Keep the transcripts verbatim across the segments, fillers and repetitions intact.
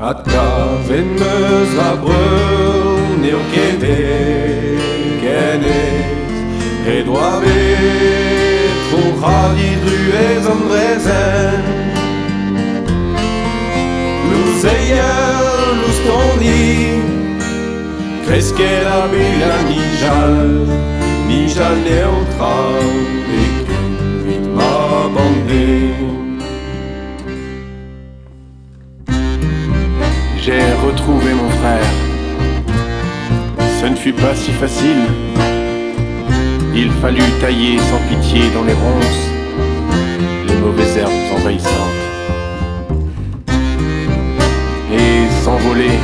At gaven meus va brun eo Québec enez e doa bet tro radi druez an drezen Lous eier, lous toni Kresket a bet a nijal Nijal neutral e kuvit ma bande J'ai retrouvé mon frère. Ce ne fut pas si facile. Il fallut tailler sans pitié dans les ronces les mauvaises herbes envahissantes et s'envoler,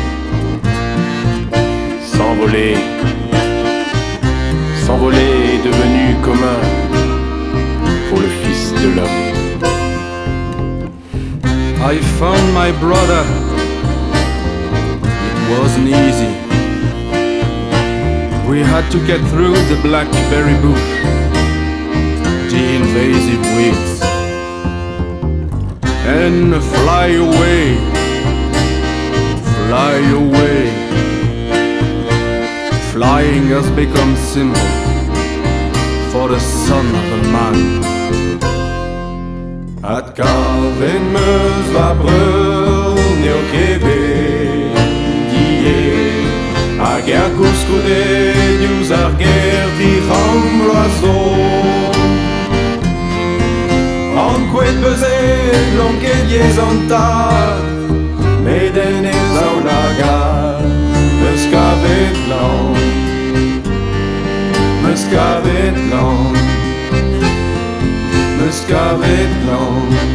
s'envoler, s'envoler est devenu commun pour le Fils de l'homme. I found my brother. It wasn't easy. We had to get through the blackberry bush, the invasive weeds, and fly away, fly away. Flying has become symbol for the son of a man. At gaven meus va brun eo Québec die hag er gouskoudet ar ger di rambloazo An kouet bezet lanket yez an tad Meden ez ao lagar Meus kavet lan Meus kavet lan Meus kavet lan